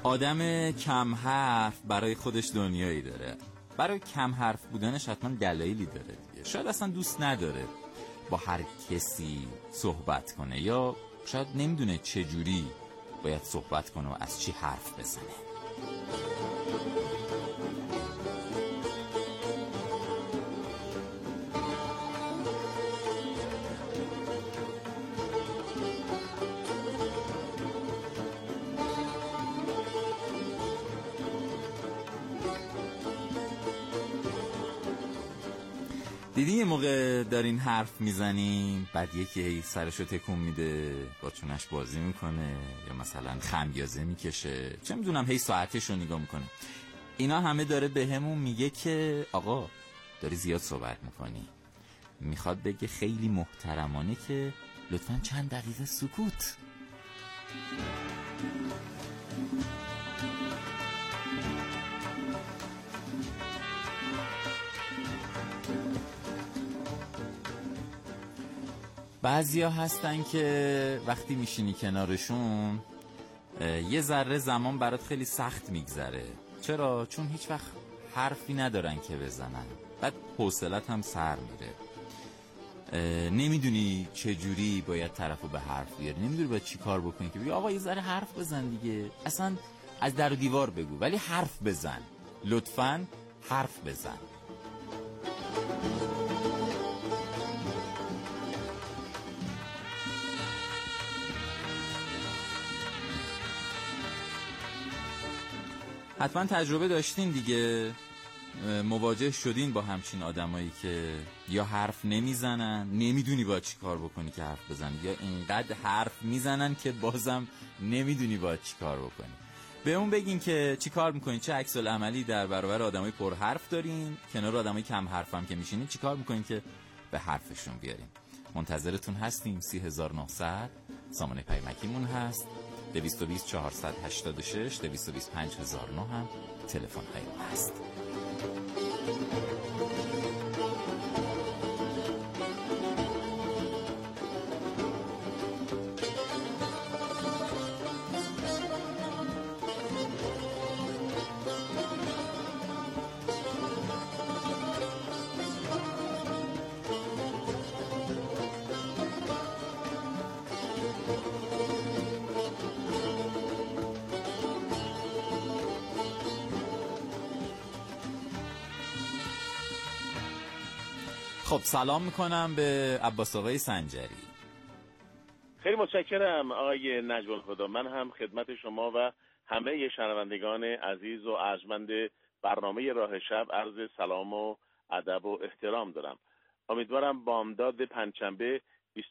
آدم کم حرف برای خودش دنیایی داره. برای کم حرف بودنش حتما دلایلی داره دیگه. شاید اصلا دوست نداره با هر کسی صحبت کنه، یا شاید نمیدونه چجوری باید صحبت کنه و از چی حرف بزنه. دیدی یه موقع دارین حرف میزنین، بعد یکی سرشو تکون میده، با چونش بازی میکنه، یا مثلا خمیازه میکشه، چه میدونم هی ساعتشو نگاه میکنه. اینا همه داره به همون میگه که آقا داری زیاد صحبت میکنی. میخواد بگه خیلی محترمانه که لطفاً چند دقیقه سکوت. بعضیا هستن که وقتی میشینی کنارشون یه ذره زمان برات خیلی سخت میگذره. چرا؟ چون هیچ وقت حرفی ندارن که بزنن، بعد حوصلت هم سر میره، نمیدونی چجوری باید طرفو به حرف بیاری، نمیدونی باید چی کار بکنی که بگی آقا یه ذره حرف بزن دیگه، اصلا از در و دیوار بگو ولی حرف بزن، لطفاً حرف بزن. حتما تجربه داشتین دیگه، مواجه شدین با همچین آدمایی که یا حرف نمیزنن، نمیدونی باید چی کار بکنی که حرف بزنی، یا اینقدر حرف میزنن که بازم نمیدونی باید چی کار بکنی. به اون بگین که چی کار میکنین، چه عکس العملی در برابر آدمای پر حرف دارین، کنار آدمای کم حرف هم که میشینین چی کار میکنین که به حرفشون بیارین. منتظرتون هستیم. 3900 سامانه پیمکیمون هست، 220 486 220 5009 هم تلفن های ما هست. خب سلام میکنم به عباس آقای سنجری. خیلی متشکرم آقای نجم الهدی. من هم خدمت شما و همه شنوندگان عزیز و ارجمند برنامه راه شب عرض سلام و ادب و احترام دارم. امیدوارم بامداد پنجشنبه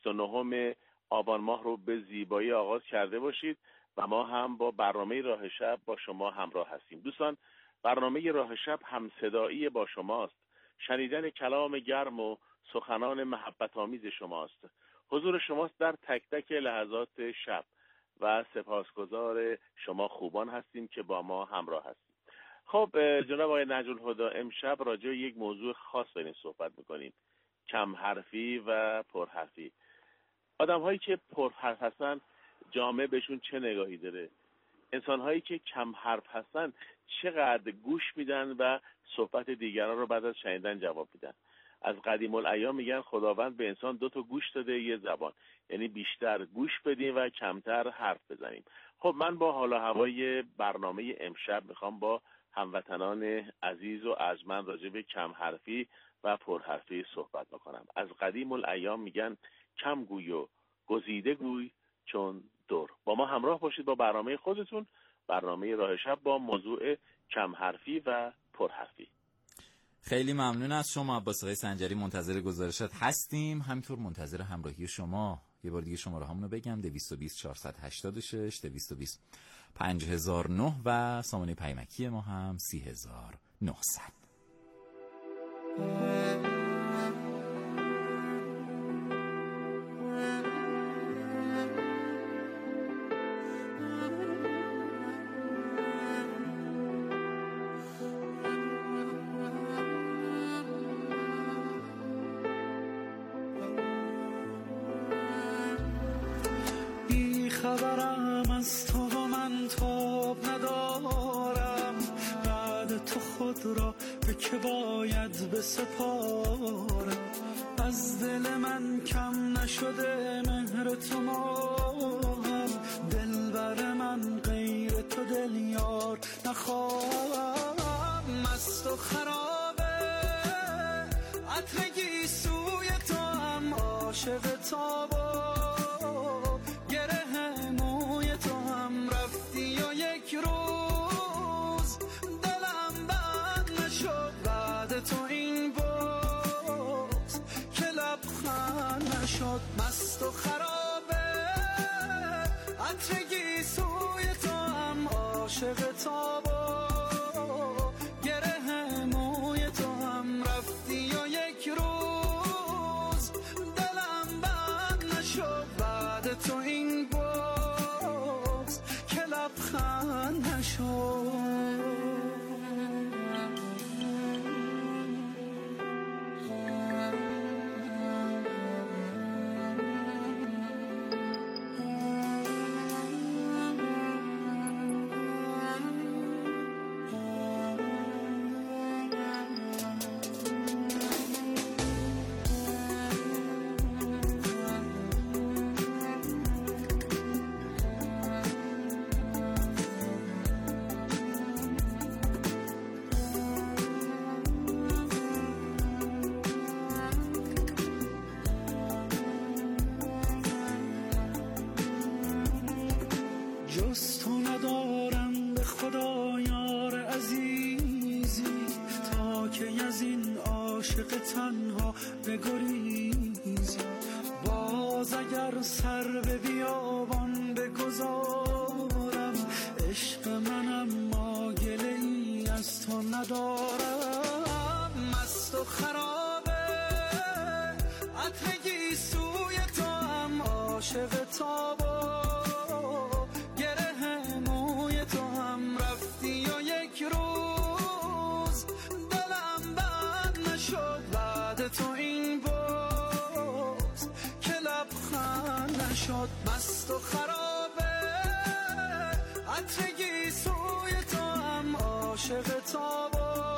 29 آبان ماه رو به زیبایی آغاز کرده باشید و ما هم با برنامه راه شب با شما همراه هستیم. دوستان، برنامه راه شب همصدایی با شماست، شنیدن کلام گرم و سخنان محبت آمیز شماست، حضور شماست در تک تک لحظات شب و سپاسگزار شما خوبان هستیم که با ما همراه هستیم. خب جناب آقای نجم الهدی، امشب راجع به یک موضوع خاص داریم صحبت میکنیم، کم حرفی و پرحرفی. آدم هایی که پرحرف هستن جامعه بهشون چه نگاهی داره؟ انسان هایی که کم حرف هستن چقدر گوش میدن و صحبت دیگران رو بعد از شنیدن جواب میدن؟ از قدیم الایام میگن خداوند به انسان 2 گوش داده، یه زبان، یعنی بیشتر گوش بدیم و کمتر حرف بزنیم. خب من با حال و هوای برنامه امشب میخوام با هموطنان عزیز و ارجمند راجع به کم حرفی و پرحرفی صحبت میکنم. از قدیم الایام میگن کم گوی و گزیده گوی چون دور. با ما همراه باشید با برنامه خودتون، برنامه راه شب با موضوع کم حرفی و پرحرفی. خیلی ممنون از شما عباس آقای سنجری، منتظر گزارشات هستیم، همینطور منتظر همراهی شما. یه بار دیگه شماره هامونو بگم: 220 486 220 5009 و سامانه پیمکی ما هم 3900. خبرم از تو و من تاب ندارم، خود را به که باید بسپارم. از دل من کم نشده مهر تو ماهم، دلبر من غیر تو دل یار نخواهم. مست و خرابه عطرگی سوی تو هم، عاشق تابا گره موی تو هم. رفتی و یک روز دلم بند نشد، بعد تو این بغض که لبخند نشد. مست و خرابه عطرگی سوی تو هم، عاشق تابا گره موی تو هم. رفتی و یک روز دلم بند نشد، بعد تو این بغض که لبخند نشد. جز تو ندارم به خدا یار عزیزی، تا که از این عاشق تنها بگریزی. باز اگر سر به بیابان بگذارم، عشق منم ما گله ای از تو ندارم. مست و خرابه عطرگی سوی تو هم، عاشق تابا تو این بغض که لبخند نشد. مست و خرابه عطرگی سوی تو هم، عاشق تابا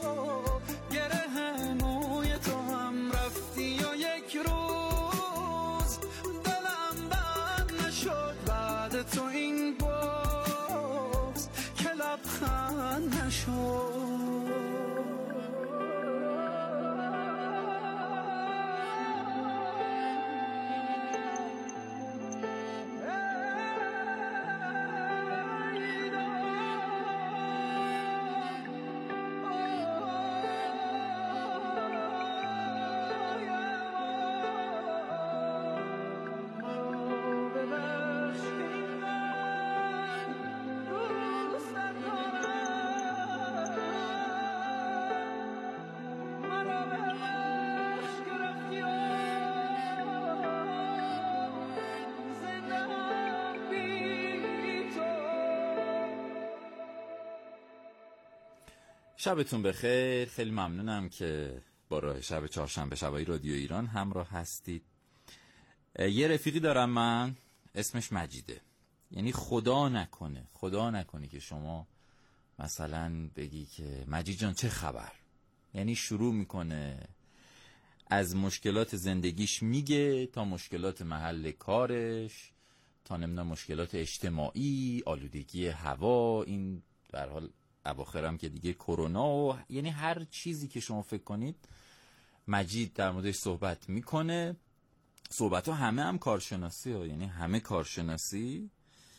گره موی تو هم. رفتی و یک روز دلم بند نشد، بعد تو این بغض که لبخند نشد. شبتون بخیر. خیلی ممنونم که با راه شب چهارشنبه شبای رادیو ایران همراه هستید. یه رفیقی دارم من، اسمش مجیده. یعنی خدا نکنه که شما مثلا بگی که مجید جان چه خبر. یعنی شروع میکنه از مشکلات زندگیش میگه تا مشکلات محل کارش، تا نمیدونم مشکلات اجتماعی، آلودگی هوا، این در حال اواخرم که دیگه کرونا، و یعنی هر چیزی که شما فکر کنید مجید در موردش صحبت میکنه. صحبت ها همه هم کارشناسی ها، یعنی همه کارشناسی،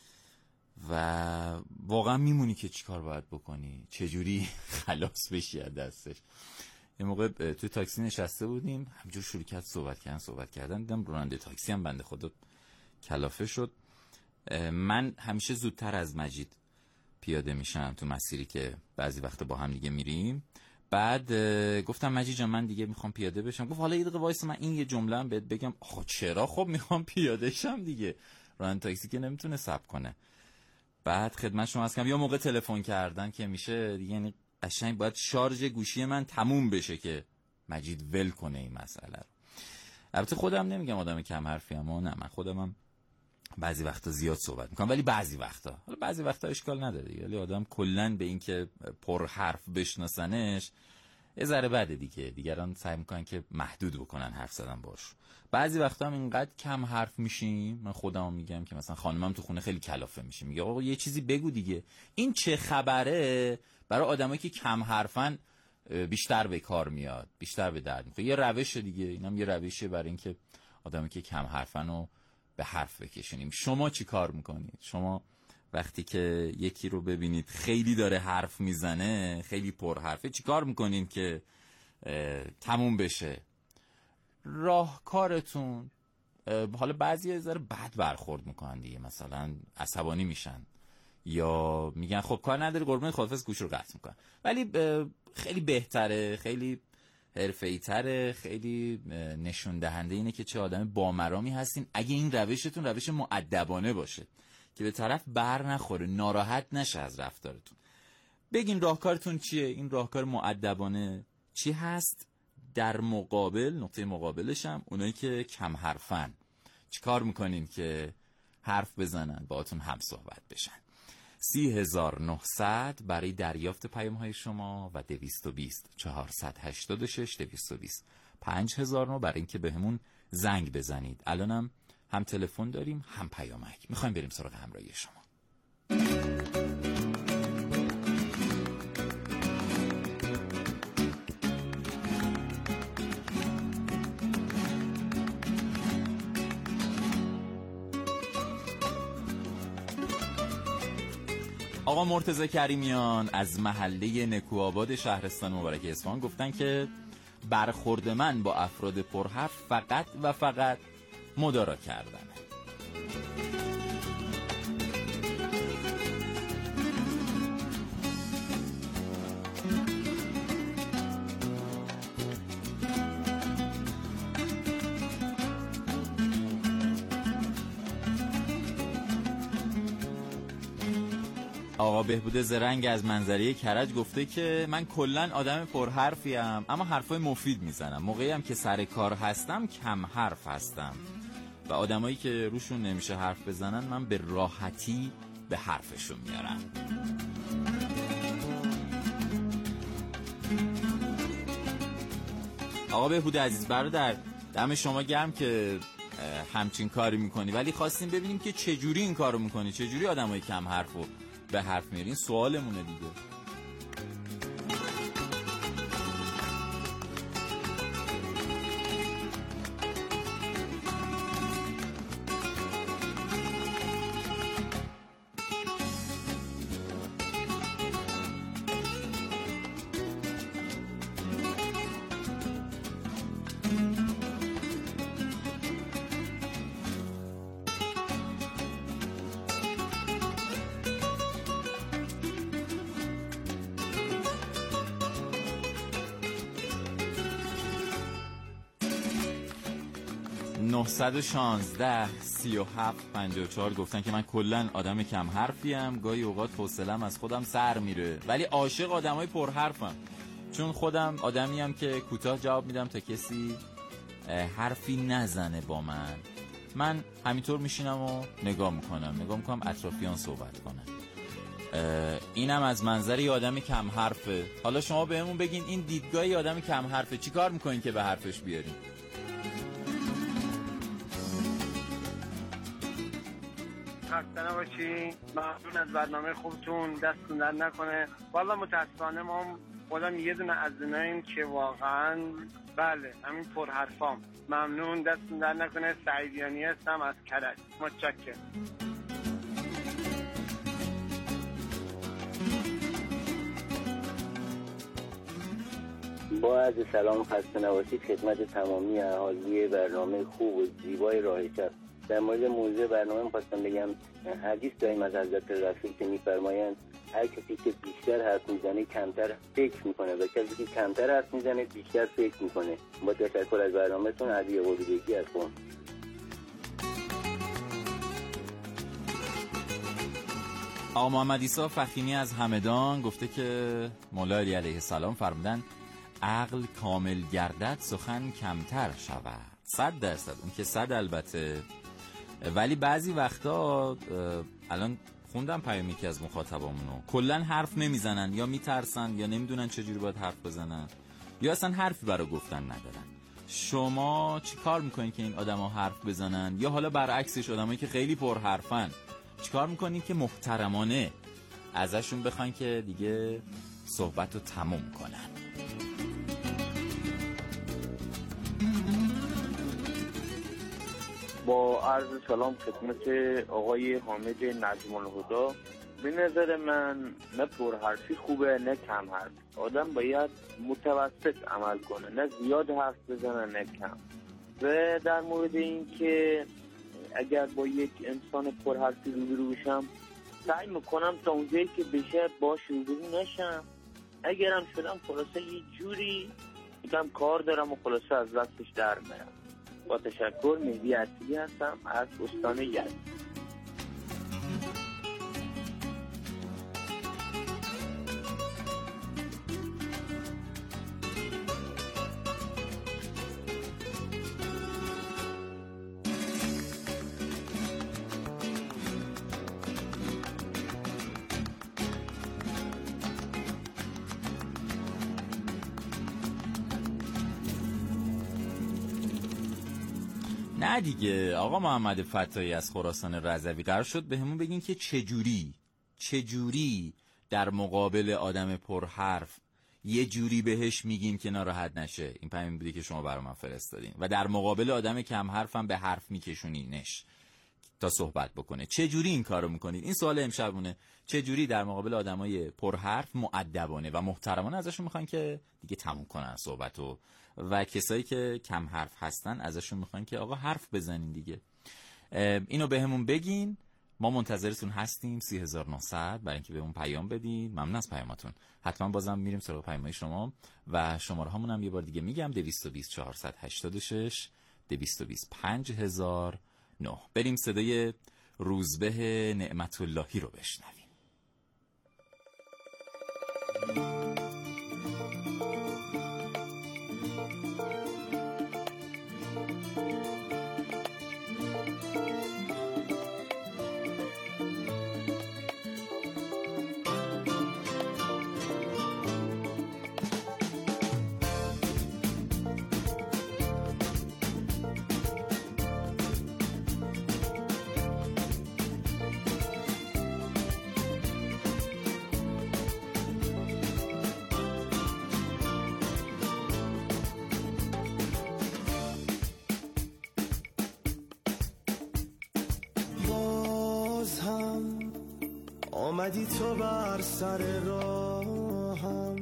و واقعا میمونی که چی کار باید بکنی، چجوری خلاص بشی از دستش. یه موقع توی تاکسی نشسته بودیم، همجور شروع کرد صحبت کردن، دیدم راننده تاکسی هم بنده خدا کلافه شد. من همیشه زودتر از مجید پیاده میشم تو مسیری که بعضی وقت با هم دیگه میریم. بعد گفتم مجید جان من دیگه میخوام پیاده بشم. گفت حالا یه دقیقه وایس من این یه جمله هم بهت بگم. آخه چرا؟ خب میخوام پیاده شم دیگه، راننده تاکسی که نمیتونه صبر کنه. بعد خدمت شما هستم، یا موقع تلفن کردن که میشه دیگه، یعنی قشنگ باید شارژ گوشی من تموم بشه که مجید ول کنه این مسئله رو. البته خودم نمیگم آدم کم حرفی، اما نه، من خودم هم بعضی وقتا زیاد صحبت میکنم، ولی بعضی وقتا اشکال نداره. ولی آدم کلن به این که پر حرف بشناسنش یه ذره بده دیگه. دیگران سعی میکنن که محدود بکنن حرف زدن باش. بعضی وقتا هم اینقدر کم حرف میشیم، من خودم میگم که مثلا خانمم تو خونه خیلی کلافه میشه، میگه آقا یه چیزی بگو دیگه، این چه خبره؟ برای آدمایی که کم حرفن بیشتر به کار میاد، بیشتر به درد میخوره. یه روش دیگه، اینم یه روشه برای اینکه آدمایی که کم حرفن رو به حرف بکشونیم. شما چی کار میکنید؟ شما وقتی که یکی رو ببینید خیلی داره حرف میزنه، خیلی پر حرفه، چی کار میکنین که تموم بشه؟ راهکارتون، حالا بعضی ذره بد برخورد میکنن دیگه، مثلا عصبانی میشن یا میگن خب کار نداره قربونت خدافظ، گوش رو قطع میکنن. ولی خیلی بهتره، خیلی حرفه‌ای تره، خیلی نشون دهنده اینه که چه آدم بامرامی هستین اگه این روشتون روش مؤدبانه باشه که به طرف بر نخوره، ناراحت نشه از رفتارتون. بگین راهکارتون چیه؟ این راهکار مؤدبانه چی هست؟ در مقابل، نقطه مقابلش هم اونایی که کم حرفن چیکار میکنین که حرف بزنن، باهاتون هم صحبت بشن؟ 30,900 برای دریافت پیام‌های شما و 220 486 220 5009 برای اینکه بهمون زنگ بزنید. الانم هم تلفن داریم هم پیامک. میخوایم بریم سراغ همراهی شما. آقا مرتضی کریمیان از محله نکوآباد شهرستان مبارک اصفهان گفتن که برخورد من با افراد پرحرف فقط و فقط مدارا کردنه. آقا بهبود زرنگ از منظریه کرج گفته که من کلن آدم پرحرفیم اما حرفای مفید میزنم. موقعی هم که سر کار هستم کم حرف هستم و آدمایی که روشون نمیشه حرف بزنن من به راحتی به حرفشون میارم. آقا بهبود عزیز برادر، دم شما گرم که همچین کاری میکنی، ولی خواستیم ببینیم که چجوری این کارو میکنی، چجوری آدمای کم حرفو به حرف میارین. سوالمونه دیگه. (916) 3754 گفتن که من کلن آدم کم حرفیم، گاهی اوقات حوصله‌ام از خودم سر میره ولی عاشق آدمای پرحرفم، چون خودم آدمیم که کوتاه جواب میدم تا کسی حرفی نزنه با من. من همینطور میشینم و نگاه میکنم اطرافیان صحبت کنن. اینم از منظر یه آدم کم حرفه. حالا شما بهمون بگین این دیدگاه یه آدم کم حرفه چی کار میکنین که به حرفش بیارین؟ خسته نباشی، ممنون از برنامه خوبتون، دستتون در نکنه. والا متاسفانه ما خودم یه دونه از اوناییم که واقعا بله همین پرحرفام. ممنون، دستتون در نکنه. سعیدیانی هستم از کرج. متشکرم. با عرض سلام خسته نباشید خدمت تمامی اهالی برنامه خوب و زیبای راه شب. در مورد موضوع برنامه می‌خواستم بگم حدیث داریم از حضرت رسول که می‌فرمایند هر کسی که بیشتر حرف میزنه کمتر فکر میکنه و کسی که کمتر حرف میزنه بیشتر فکر میکنه. با تشکر از برنامه‌تون. علی قلوبکی از قم. آقا محمد عیسی فخیمی از همدان گفته که مولا علی علیه السلام فرمودن عقل کامل گردد سخن کمتر شود. 100%. اون که 100 البته. ولی بعضی وقتا الان خوندم پیامی که از مخاطبامونو کلن حرف نمیزنن، یا میترسن، یا نمیدونن چجوری باید حرف بزنن، یا اصلا حرفی برای گفتن ندارن. شما چی کار میکنین که این آدما حرف بزنن؟ یا حالا برعکسش آدمایی که خیلی پر حرفن چی کار میکنین که محترمانه ازشون بخواین که دیگه صحبت رو تموم کنن؟ با عرض سلام خدمت آقای حامد نجم الهدی. به نظر من نه پرحرفی خوبه نه کم حرف. آدم باید متوسط عمل کنه، نه زیاد حرف بزنه نه کم. و در مورد این که اگر با یک انسان پرحرفی روبرو بشم، سعی میکنم تا اونجایی که بشه باش روبرو نشم. اگرم شدم خلاصه یه جوری میگم کار دارم و خلاصه از دستش در میرم. با تشکر، مهدی اصیلی هستم از استان یزد. نه دیگه آقا محمد فتایی از خراسان رضوی قرار شد به همون بگین که چجوری در مقابل آدم پرحرف یه جوری بهش میگیم که ناراحت نشه. این پیام بودی که شما برای من فرستادین. و در مقابل آدم کم حرفم به حرف میکشونینش تا صحبت بکنه. چجوری این کارو میکنید؟ این سوال امشبونه. چجوری در مقابل آدمای پرحرف مؤدبانه و محترمانه ازشون میخوان که دیگه تموم کنن صحبتو، و کسایی که کم حرف هستن ازشون میخوان که آقا حرف بزنین دیگه. اینو بهمون بگین، ما منتظرتون هستیم. 3900 برای اینکه بهمون پیام بدین. ممنون از پیاماتون. حتما بازم میریم سراغ پیامای شما و شماره هامون هم یه بار دیگه میگم: 220 486 220 5009. بریم صدای روزبه نعمت اللهی رو بشنویم. آمدی تو بر سر راهم،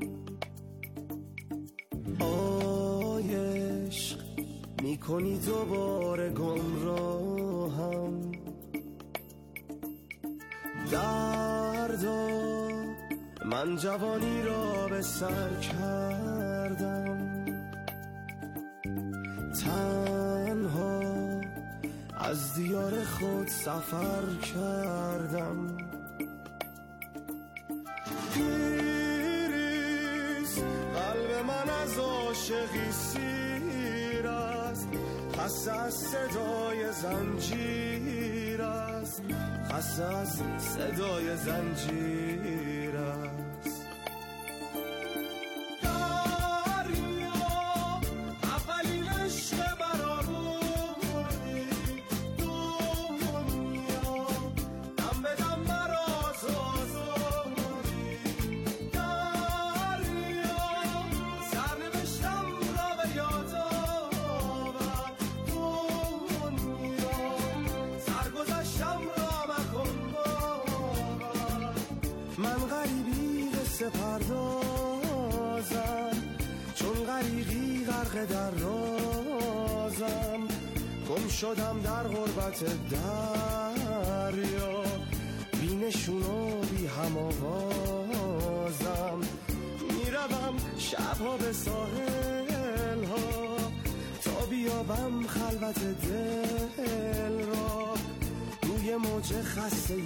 عشق میکنی دوباره گمراهم. دردا من جوانی را به سر کردم، تنها از دیار خود سفر کردم. پیریز قلب من از عاشقی سیر است، خسته از صدای زنجیر است، خسته از صدای زنجیر است. پردازم چون غریقی غرق در رازم، گم شدم در غربت دریا، بی نشون و بی هم آوازم. میروم شبها به ساحل ها تا بیابم خلوت دل را، روی موج خسته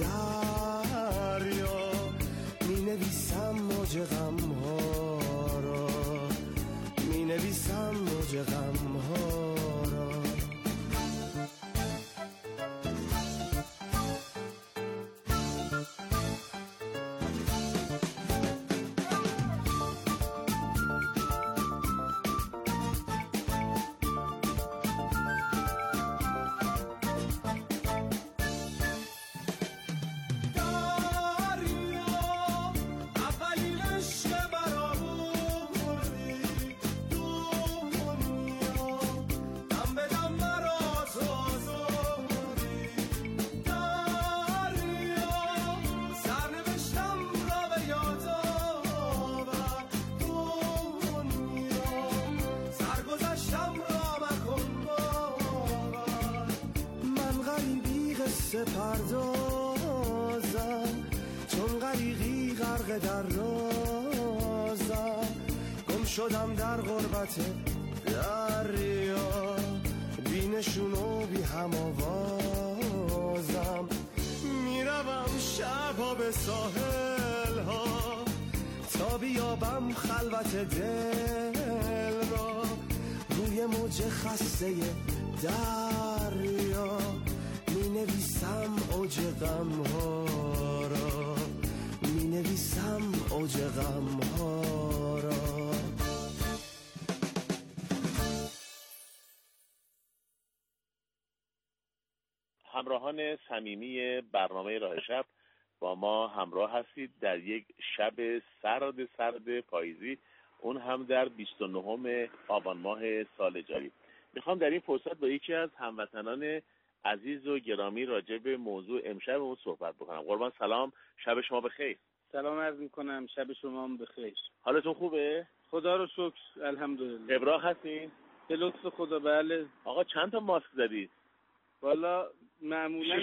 دریا می نویسم موج غم ها را، می نویسم موج غم ها را. بپردازم، چون غریقی غرق در رازم، گم شدم در غربت دریا، بی نشون و بی هم آوازم، میروم شبها به ساحل ها تا بیابم خلوت دل را، روی موج خسته دریا می نویسم اوج غم ها را، می نویسم اوج غم ها را. همراهان صمیمی برنامه راه شب، با ما همراه هستید در یک شب سرد پاییزی، اون هم در 29 آبان ماه سال جاری. میخوام در این فرصت با یکی از هموطنان عزیز و گرامی راجع به موضوع امشبمون صحبت بکنم. قربان سلام، شب شما بخیر. سلام عرض میکنم، شب شما هم بخیر. حالتون خوبه؟ خدا رو شکر، الحمدلله. ابراق هستین؟ به لطف خدا. بله. آقا چند تا ماسک زدید؟ والا معمولا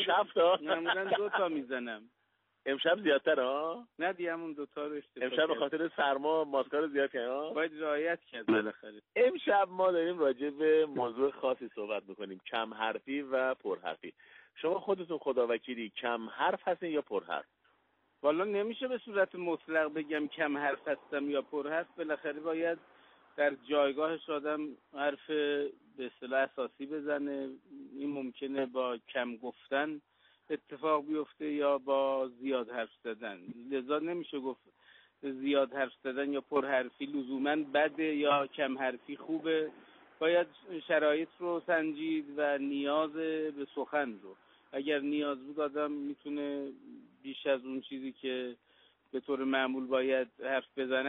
2 تا میزنم. امشب زیادتر ها؟ نه دیگه همون 2 تا رو اشتباه امشب به خاطر سرما ماسکا رو زیاد کردن ها؟ باید رعایت کرد بالاخره. امشب ما داریم راجع به موضوع خاصی صحبت میکنیم، کم حرفی و پرحرفی. شما خودتون خداوکیلی کم حرف هستین یا پرحرف؟ والا نمیشه به صورت مطلق بگم کم حرف هستم یا پرحرف، بالاخره باید در جایگاهش آدم حرف به اصطلاح اساسی بزنه. این ممکنه با کم گفتن اتفاق بیفته یا با زیاد حرف زدن، لذا نمیشه گفت زیاد حرف زدن یا پرحرفی لزوماً بده یا کم حرفی خوبه. باید شرایط رو سنجید و نیاز به سخن رو، اگر نیاز بود آدم میتونه بیش از اون چیزی که به طور معمول باید حرف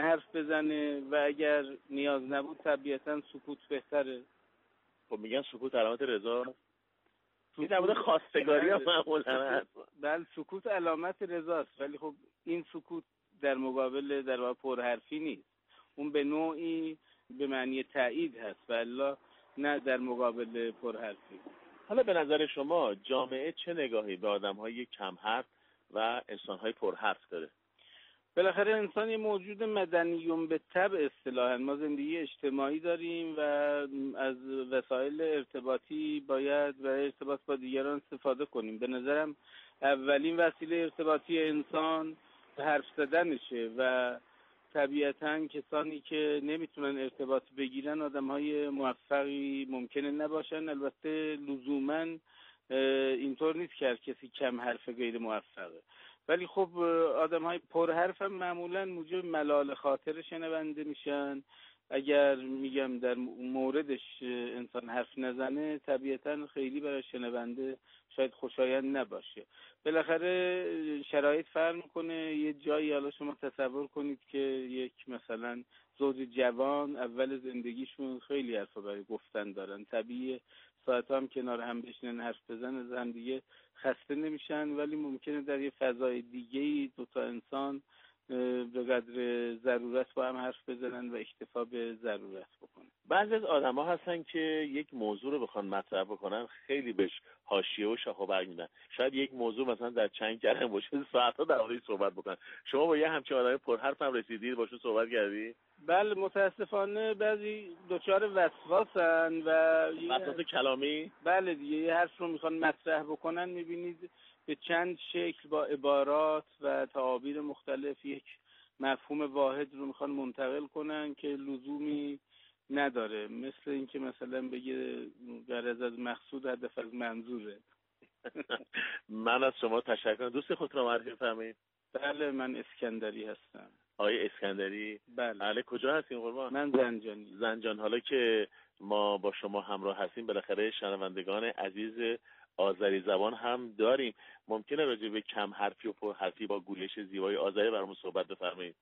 بزنه و اگر نیاز نبود طبیعتاً سکوت بهتره. خب میگن سکوت علامت رضا. این در مورد خواستگاری ها معمولا هست. بله سکوت علامت رضاست، ولی خب این سکوت در مقابل در واقع پرحرفی نیست، اون به نوعی به معنی تایید هست و الا نه در مقابل پرحرفی. حالا به نظر شما جامعه چه نگاهی به آدم‌های کم حرف و انسان‌های پرحرف داره؟ بالاخره انسان یه موجود مدنیون به طبع اصطلاحاً. ما زندگی اجتماعی داریم و از وسایل ارتباطی باید برای ارتباط با دیگران استفاده کنیم. به نظرم اولین وسیله ارتباطی انسان حرف زدنشه و طبیعتاً کسانی که نمیتونن ارتباط بگیرن آدم‌های موفقی ممکنه نباشن. البته لزوماً اینطور نیست که کسی کم حرف غیر موفقه، ولی خب آدم‌های پرحرف هم معمولاً موجب ملال خاطر شنونده میشن. اگر میگم در موردش انسان حرف نزنه طبیعتاً خیلی برای شنونده شاید خوشایند نباشه. بالاخره شرایط فرق میکنه. یه جایی حالا شما تصور کنید که یک مثلا زوج جوان اول زندگیشون خیلی حرفا برای گفتن دارن، طبیعیه ساعت هم کنار هم بشینن حرف بزنن از هم دیگه خسته نمیشن، ولی ممکنه در یه فضای دیگه‌ای 2 تا انسان به قدر ضرورت با هم حرف بزنن و اکتفا به ضرورت بکنن. بعضی از آدم‌ها هستن که یک موضوع رو بخوان مطرح بکنن خیلی بهش حاشیه و شاخ و برگ میدن. شاید یک موضوع مثلا در چند کلمه باشه ساعت‌ها در موردش صحبت بکنن. شما با یه همچین آدم پرحرف هم رسیدید، باشون صحبت کردی؟ بله متاسفانه بعضی دچار وسواسن و وسواس کلامی. بله دیگه یه حرف رو میخوان مطرح بکنن، میبینید به چند شکل با عبارات و تعابیر مختلف یک مفهوم واحد رو میخوان منتقل کنن که لزومی نداره، مثل اینکه مثلا بگه غرض از مقصود هدف از منظوره. من از شما تشکر کنم. دوست خود را معرفی فرمایید. بله من اسکندری هستم. آقای اسکندری؟ بله. کجا هستین قربان؟ من زنجانی. زنجان. حالا که ما با شما همراه هستیم بالاخره شنوندگان عزیز آذری زبان هم داریم. ممکنه راجع به کم حرفی و پر حرفی با گویش زیبای آذری برامون صحبت بفرمایید؟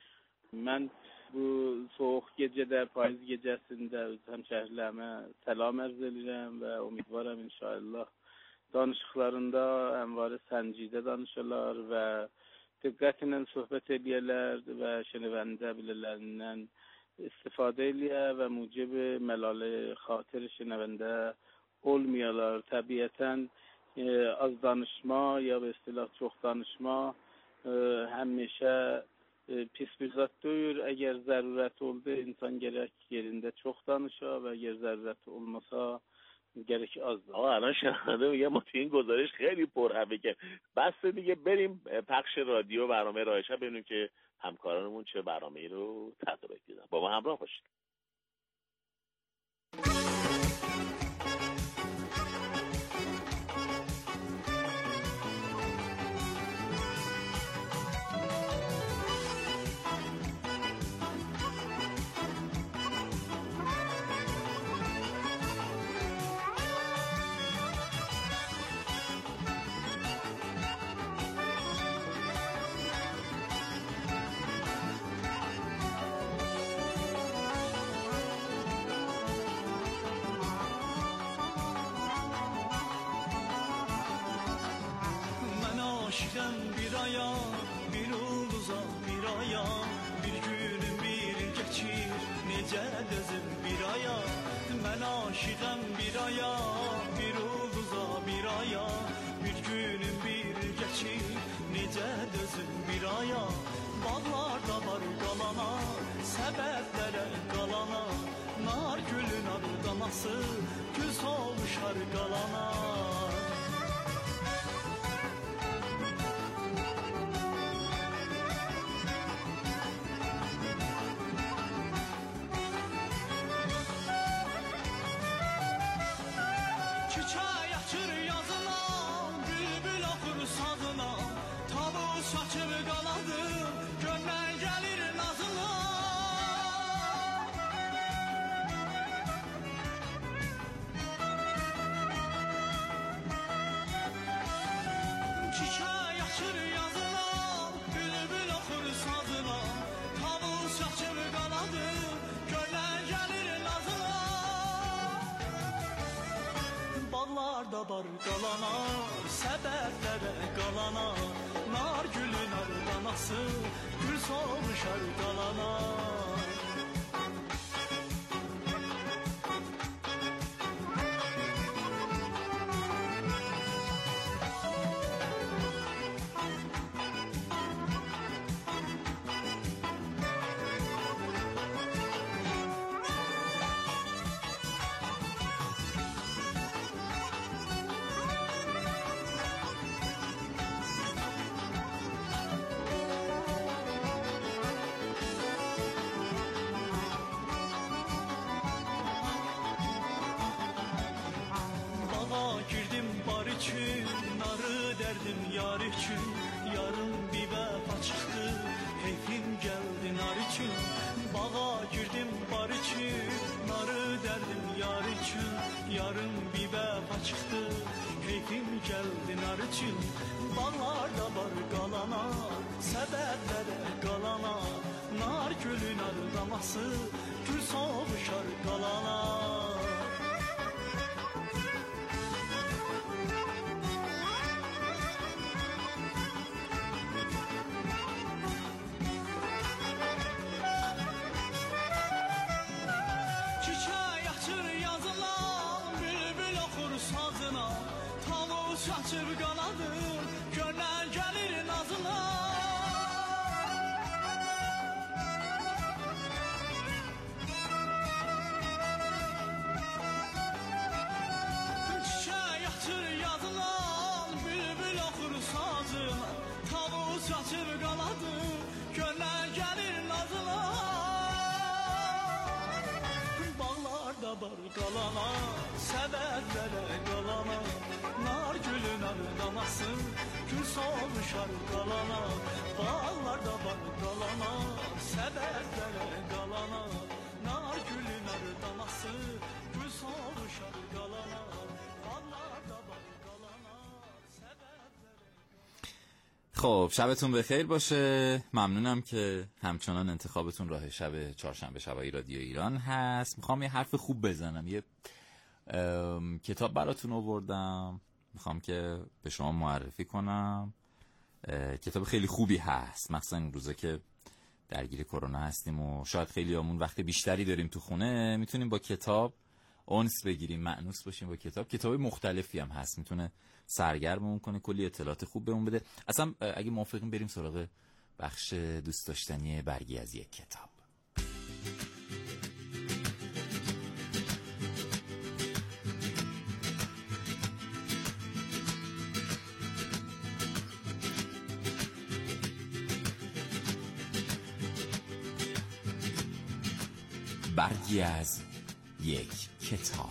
من bu soğuk geceler, payız gecesinde hemşehrilerime selam arz edirəm və umidvaram inşallah danışıqlarında ənvarı səncide danışırlar və diqqətlə söhbət edərlər və şənivəndə bilirlərindən istifadə edir və mucib məlalı xatir şənivəndə olmayalar. Təbiətən az danışma ya به اصطلاح çox danışma həmişə pis bir zat deyil. Əgər zərurət oldu, insan gerek yerində çox danışa و اگر ضرورت olmasa gerek az danışa. آقا الان شنونده میگه ما تو این گزارش خیلی پرحرفی کرد. بس دیگه بریم پخش رادیو برنامه راه شب ببینیم که همکارانمون چه برنامه‌ای رو تدارک دیدن. با ما همراه باشید. Aşkım bir aya, bir ulduza bir aya, bir günün bir geçir, nece dözüm bir aya. Ben aşkım bir aya, bir ulduza bir aya, bir günün bir geçir, nece dözüm bir aya. Bağlarda var qalana, səbəblərə qalana, nar gülün ardaması, gül solmuşar qalana. Bağlarda var qalana, səbərlərə qalana, nar gülün ardaması, gül solmuşar qalana. Narı derdim yar için, yarın bir vəfa çıxdı, keyfim gəldi nar için. Bağa girdim bar için, narı derdim yar için, yarın bir vəfa çıxdı, keyfim gəldi nar için. Bağlarda var qalana, səbərlərə qalana, nar gülün ardaması, gül solmuşar qalana. Saçır qanadım, gönlən gəlir nazına. Çiçək açır yazılan, bülbül oxur sazına. Tavuq saçır qanadım, gönlən gəlir nazına. Bağlarda var qalana, səbərlərə qalana, nar gülün ardaması, gül solmuşar qalana. Bağlarda var qalana, səbərlərə qalana, nar gülün ardaması, gül solmuşar qalana. Bağlarda var qalana, səbərlərə. خب شبتون بخیر باشه. ممنونم که همچنان انتخابتون راه شب چهارشنبه شبای رادیو ایران هست. میخوام یه حرف خوب بزنم. یه کتاب براتون آوردم، میخوام که به شما معرفی کنم. کتاب خیلی خوبی هست، مخصوصا این روزا که درگیر کرونا هستیم و شاید خیلی همون وقت بیشتری داریم تو خونه، میتونیم با کتاب اونس بگیریم، مأنوس باشیم با کتاب. کتاب مختلفی هم هست، میتونه سرگرممون کنه، کلی اطلاعات خوب بهمون بده. اصلا اگه موافقین بریم سراغ بخش دوست داشتنی برگی از یک کتاب. برگی از یک کتاب.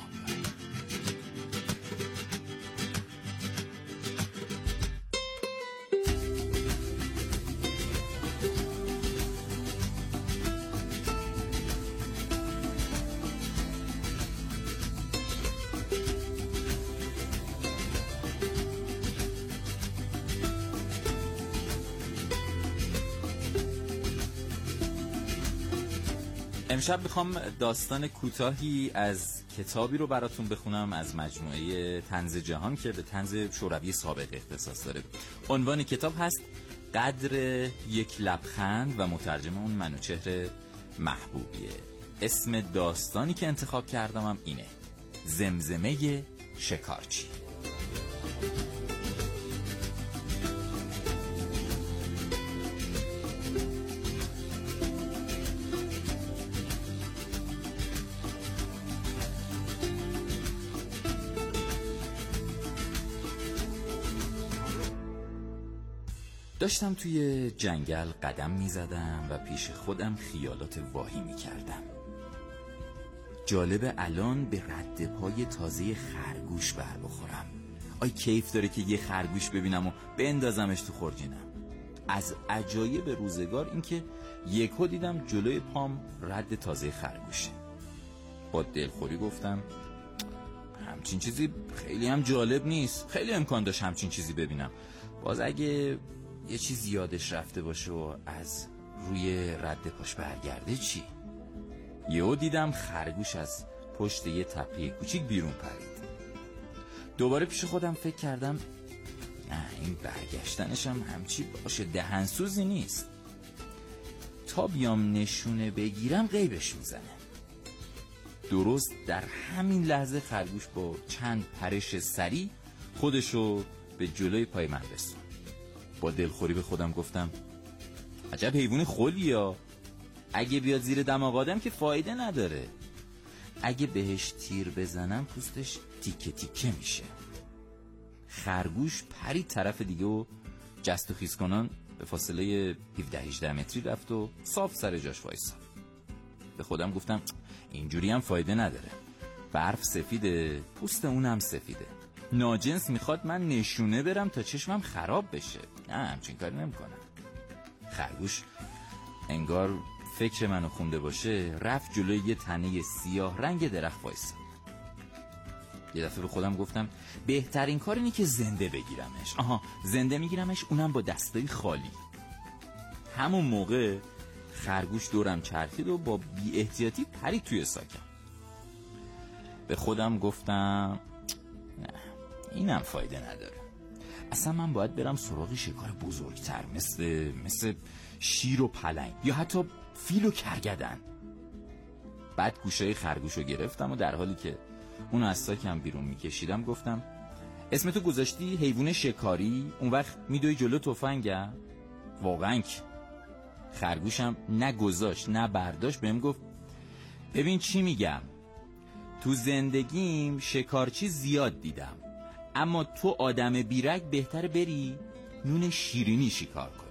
امشب میخوام داستان کوتاهی از کتابی رو براتون بخونم از مجموعه طنز جهان که به طنز شوروی سابق اختصاص داره. عنوان کتاب هست قدر یک لبخند و مترجم اون منوچهر محبوبیه. اسم داستانی که انتخاب کردم هم اینه: زمزمه شکارچی. داشتم توی جنگل قدم می زدم و پیش خودم خیالات واهی می کردم. جالب الان به رد پای تازه خرگوش بر بخورم. آی کیف داره که یه خرگوش ببینم و بندازمش تو خورجینم. از عجایب روزگار این که یکو دیدم جلوی پام رد تازه خرگوشه. با دلخوری گفتم همچین چیزی خیلی هم جالب نیست. خیلی امکان داشت همچین چیزی ببینم. باز اگه یه چیز یادش رفته باشه و از روی رد پاش برگرده چی؟ یهو دیدم خرگوش از پشت یه تپه کوچیک بیرون پرید. دوباره پیش خودم فکر کردم نه، این برگشتنش هم همچی باشه، دهنسوزی نیست. تا بیام نشونه بگیرم غیبش میزنه. درست در همین لحظه خرگوش با چند پرش سری خودشو به جلوی پای من رسوند. با دلخوری به خودم گفتم عجب حیوان خلیه، اگه بیاد زیر دماغ آدم که فایده نداره. اگه بهش تیر بزنم پوستش تیکه تیکه میشه. خرگوش پرید طرف دیگه و جست و خیز کنان به فاصله 17-18 متری رفت و صاف سر جاش وایساد. به خودم گفتم اینجوری هم فایده نداره. برف سفیده، پوست اونم سفیده. ناجنس میخواد من نشونه برم تا چشمم خراب بشه. نه، همچین کاری نمیکنم. خرگوش انگار فکر منو خونده باشه، رفت جلوی یه تنه سیاه رنگ درخت وایساد. یه دفعه به خودم گفتم بهترین کار اینه که زنده بگیرمش. زنده میگیرمش، اونم با دستای خالی. همون موقع خرگوش دورم چرخید و با بی احتیاطی پرید توی ساکم. به خودم گفتم نه، اینم فایده نداره. اصلا من باید برم سراغ شکار بزرگتر مثل شیر و پلنگ یا حتی فیل و کرگدن. بعد گوشه خرگوش رو گرفتم و در حالی که اونو از ساکم بیرون میکشیدم گفتم اسمتو گذاشتی حیوان شکاری، اون وقت میدوی جلو تفنگم؟ واقعا که خرگوشم نه گذاشت نه برداشت، بهم گفت ببین چی میگم، تو زندگیم شکارچی زیاد دیدم، اما تو آدم بیرک بهتر بری نون شیرینی شکار کنی.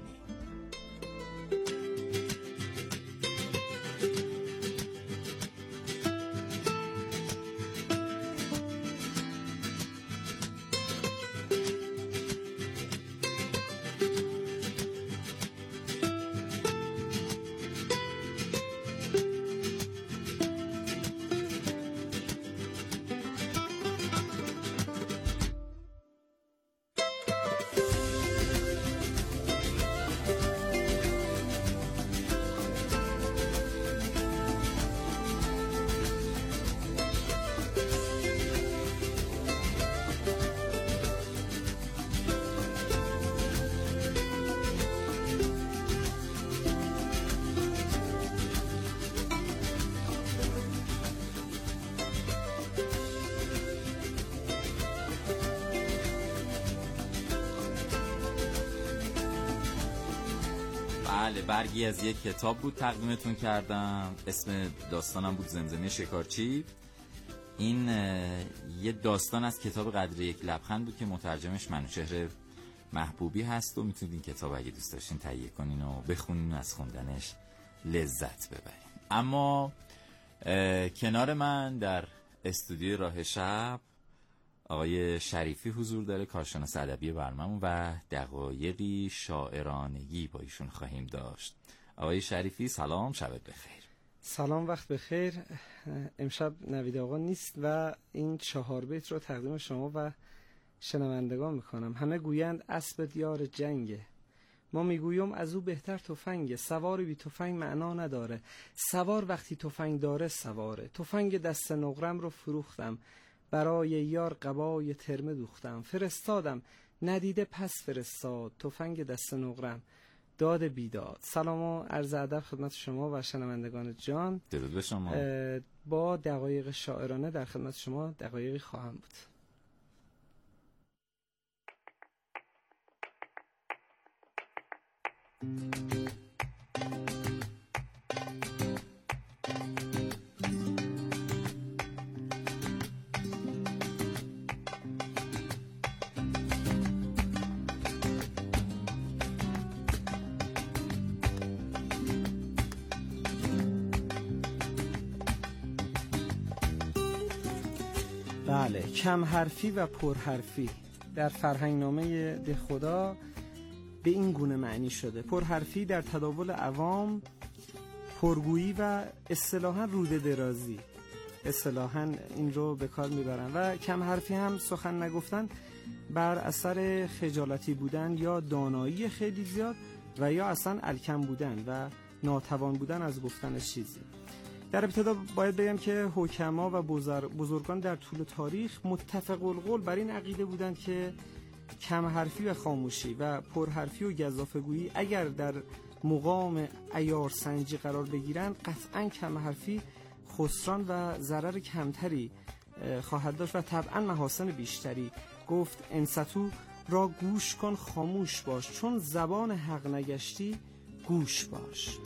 بله، برگی از یک کتاب بود تقدیمتون کردم. اسم داستانم بود زمزمه شکارچی. این یه داستان از کتاب قدر یک لبخند بود که مترجمش منوچهر محبوبی هست و میتونید این کتاب اگه دوست داشتین تهیه کنین و بخونین و از خوندنش لذت ببرین. اما کنار من در استودیوی راه شب آقای شریفی حضور داره، کارشناس ادبی برنامه‌مون، و دقایقی شاعرانگی با ایشون خواهیم داشت. آقای شریفی سلام، شبت بخیر. سلام، وقت بخیر. امشب نوید آقا نیست و این 4 بیت رو تقدیم شما و شنوندگان میکنم. همه گویند اسب یار جنگه، ما میگویم از او بهتر تفنگه. سوار بی تفنگ معنا نداره، سوار وقتی تفنگ داره سواره. تفنگ دست نقرم رو فروختم، برای یار قبای ترمه دوختم. فرستادم ندیده پس فرستاد، تفنگ دست نقرم داد بیداد. سلام و عرض ادب خدمت شما و شنوندگان جان. درود به شما. با دقایق شاعرانه در خدمت شما دقایقی خواهم بود. بله، کم حرفی و پرحرفی در فرهنگنامه دهخدا به این گونه معنی شده. پرحرفی در تداول عوام، پرگویی و اصطلاحاً روده درازی، اصطلاحاً این رو به کار میبرن. و کم حرفی هم سخن نگفتن بر اثر خجالتی بودن یا دانایی خیلی زیاد و یا اصلا الکم بودن و ناتوان بودن از گفتن چیزی. در ابتدا باید بگم که حکما و بزرگان در طول تاریخ متفق القول بر این عقیده بودند که کم حرفی و خاموشی و پرحرفی و گزافه‌گویی اگر در مقام عیار سنجی قرار بگیرن، قطعاً کم حرفی خسران و ضرر کمتری خواهد داشت و طبعاً محاسن بیشتری. گفت انصتو را گوش کن خاموش باش، چون زبان حق نگشتی گوش باش.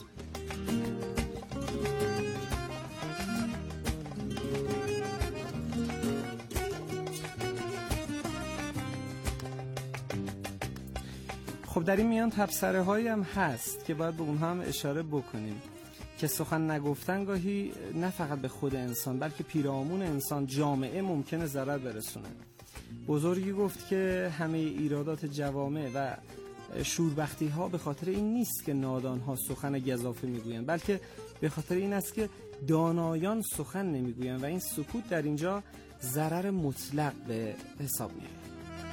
خب در این میان تبصره هایی هم هست که باید به اونها هم اشاره بکنیم که سخن نگفتن گاهی نه فقط به خود انسان بلکه پیرامون انسان، جامعه ممکنه ضرر برسونه. بزرگی گفت که همه ایرادات جوامع و شوربختی ها به خاطر این نیست که نادان ها سخن گزافه میگویند، بلکه به خاطر این است که دانایان سخن نمیگویند و این سکوت در اینجا ضرر مطلق به حساب میاد.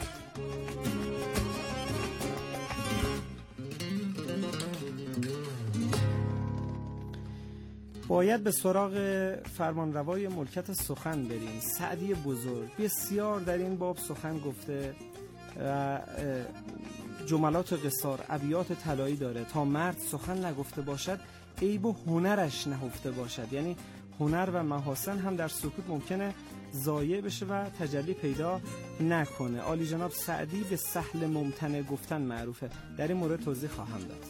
باید به سراغ فرمانروای ملکت سخن بریم. سعدی بزرگ بسیار در این باب سخن گفته و جملات قصار، ابیات طلایی داره. تا مرد سخن نگفته باشد، عیب و هنرش نهفته باشد. یعنی هنر و محاسن هم در سکوت ممکنه ضایع بشه و تجلی پیدا نکنه. عالی جناب سعدی به سهل ممتنع گفتن معروفه. در این مورد توضیح خواهم داد.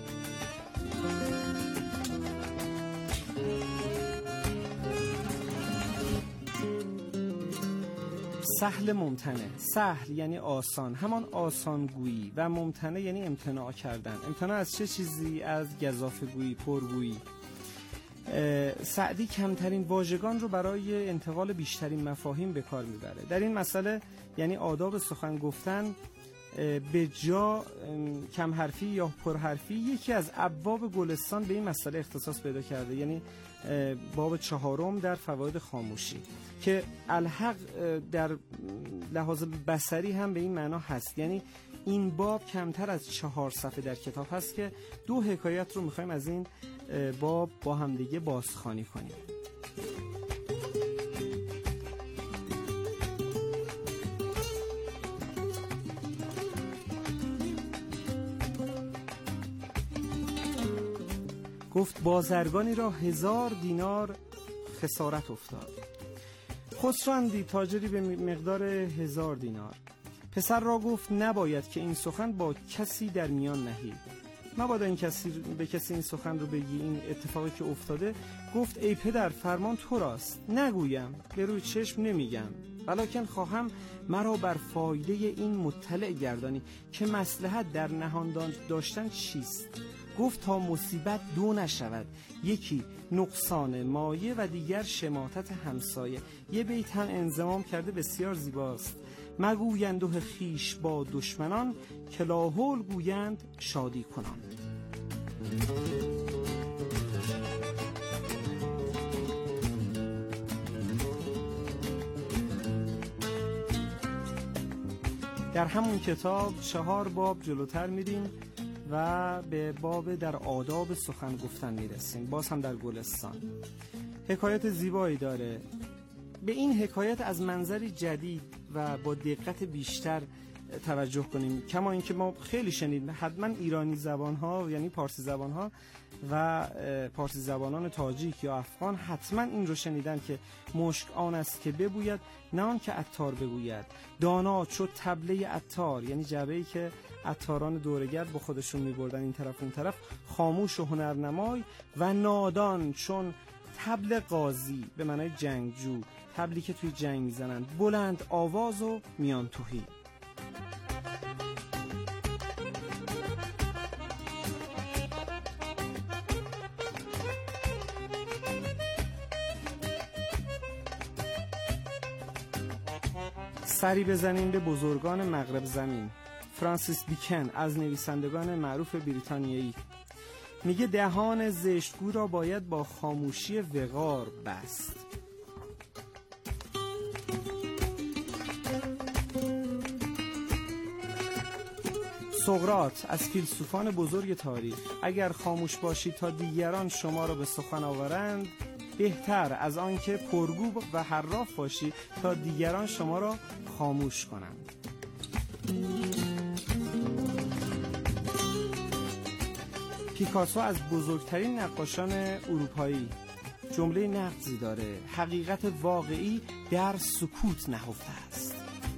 سهل ممتنع، سهل یعنی آسان، همان آسانگویی، و ممتنع یعنی امتناع کردن. امتناع از چه چیزی؟ از گزافه‌گویی، پرگویی. سعدی کمترین واژگان رو برای انتقال بیشترین مفاهیم به کار میبره. در این مسئله یعنی آداب سخن گفتن به جا کم حرفی یا پرحرفی یکی از ابواب گلستان به این مسئله اختصاص پیدا کرده، یعنی باب 4 در فواید خاموشی که الحق در لحاظ بصری هم به این معنا هست. یعنی این باب کمتر از 4 صفحه در کتاب هست که 2 حکایت رو میخوایم از این باب با همدیگه بازخوانی کنیم. گفت بازرگانی را 1000 دینار خسارت افتاد. خسراندی تاجری به مقدار 1000 دینار. پسر را گفت نباید که این سخن با کسی در میان نهی. مبادا این کسی به کسی این سخن رو بگی، این اتفاقی که افتاده. گفت ای پدر فرمان تو راست، نگویم، به روی چشم نمیگم، ولکن خواهم مرا بر فایده این مطلع گردانی که مصلحت در نهان داشتن چیست. گفت تا مصیبت دو نشود، یکی نقصان مایه و دیگر شماتت همسایه. یه بیت هم انضمام کرده بسیار زیباست: مگویند خیش با دشمنان، که لاحول گویند شادی کنان. در همون کتاب 4 باب جلوتر میریم و به باب در آداب سخن گفتن میرسیم، باز هم در گلستان. حکایت زیبایی داره. به این حکایت از منظری جدید و با دقت بیشتر توجه کنیم. کما اینکه ما خیلی شنیدیم، حتما ایرانی زبان‌ها یعنی پارسی زبان‌ها و پارسی زبانان تاجیک یا افغان حتما این رو شنیدن که مشک آن است که ببوید نه آن که عطار بگوید. دانا چو طبله عطار، یعنی جعبه‌ای که عطاران دورگرد با خودشون می‌بردن این طرف اون طرف. خاموش و هنرنمای و نادان چون طبل قاضی، به معنای جنگجو، طبلی که توی جنگ میزنن. بلند آواز و میان توهی. سری بزنیم به بزرگان مغرب زمین. فرانسیس بیکن از نویسندگان معروف بریتانیایی میگه دهان زشتگو را باید با خاموشی وقار بست. سقراط از فیلسوفان بزرگ تاریخ: اگر خاموش باشید تا دیگران شما را به سخن آورند، بهتر از آن که پرگو و حراف باشید تا دیگران شما را خاموش کنند. پیکاسو از بزرگترین نقاشان اروپایی جمله نقضی داره: حقیقت واقعی در سکوت نهفته است.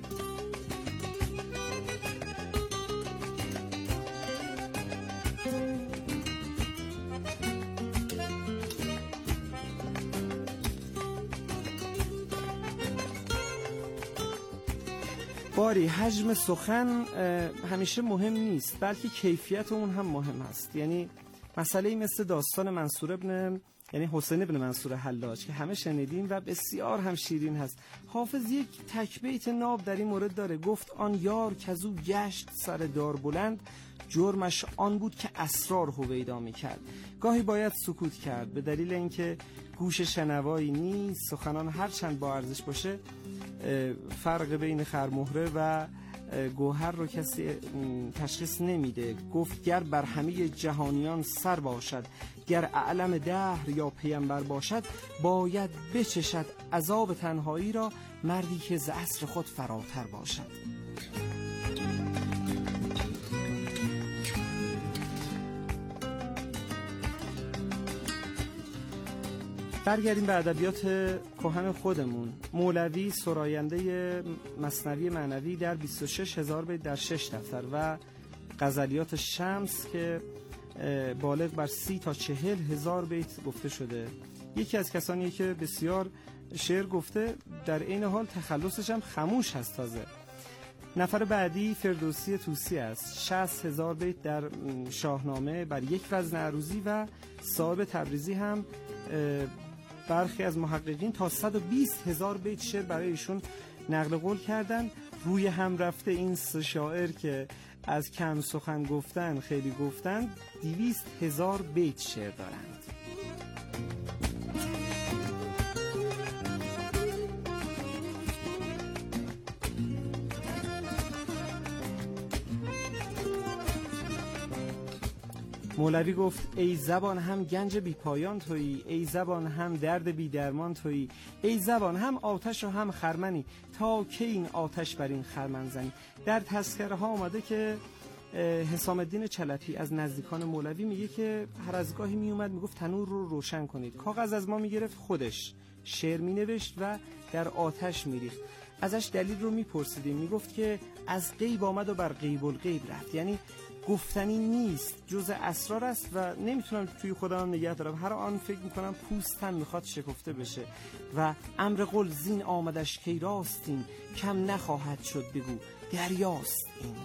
باری حجم سخن همیشه مهم نیست، بلکه کیفیت اون هم مهم است. یعنی مسئله مثل داستان منصور ابن یعنی حسین ابن منصور حلاج که همه شنیدیم و بسیار هم شیرین هست. حافظ یک تکبیت ناب در این مورد داره. گفت آن یار کزو گشت سر دار بلند، جرمش آن بود که اسرار هویدا میکرد. گاهی باید سکوت کرد به دلیل اینکه گوش شنوایی نیست. سخنان هر چند با ارزش باشه، فرق بین خرمهره و گوهر رو کسی تشخیص نمیده. گفت گر بر همه جهانیان سر باشد، گر اعلم دهر یا پیامبر باشد، باید بچشد عذاب تنهایی را مردی که ز عصر خود فراتر باشد. برگردیم به ادبیات کهن خودمون. مولوی سراینده مثنوی معنوی در 26,000 بیت در 6 دفتر و غزلیات شمس که بالغ بر 30 تا 40,000 بیت گفته شده. یکی از کسانی که بسیار شعر گفته، در این حال تخلصش هم خموش هست تازه. نفر بعدی فردوسی طوسی است. 60,000 بیت در شاهنامه بر یک وزن عروضی و صاحب تبریزی هم برخی از محققین تا 120,000 بیت شعر برای ایشون نقل قول کردن. روی هم رفته این سه شاعر که از کم سخن گفتن خیلی گفتن 200,000 بیت شعر دارند. مولوی گفت ای زبان هم گنج بی پایان تویی، ای زبان هم درد بی درمان تویی، ای زبان هم آتش و هم خرمنی، تا که این آتش بر این خرمن زنی. در تذکره ها آمده که حسام الدین چلفی از نزدیکان مولوی میگه که هر از گاهی میومد میگفت تنور رو روشن کنید. کاغذ از ما میگرفت، خودش شعر مینوشت و در آتش میریخت. ازش دلیل رو میپرسیدیم، میگفت که از غیب آمد و بر غیب الغیب رفت. یعنی گفتنی نیست، جز اسرار است و نمیتونم توی خودم نگه دارم. هر آن فکر میکنم پوستم میخواد شکفته بشه و امر قل زین آمدش کی راستین، کم نخواهد شد بگو دریاست این.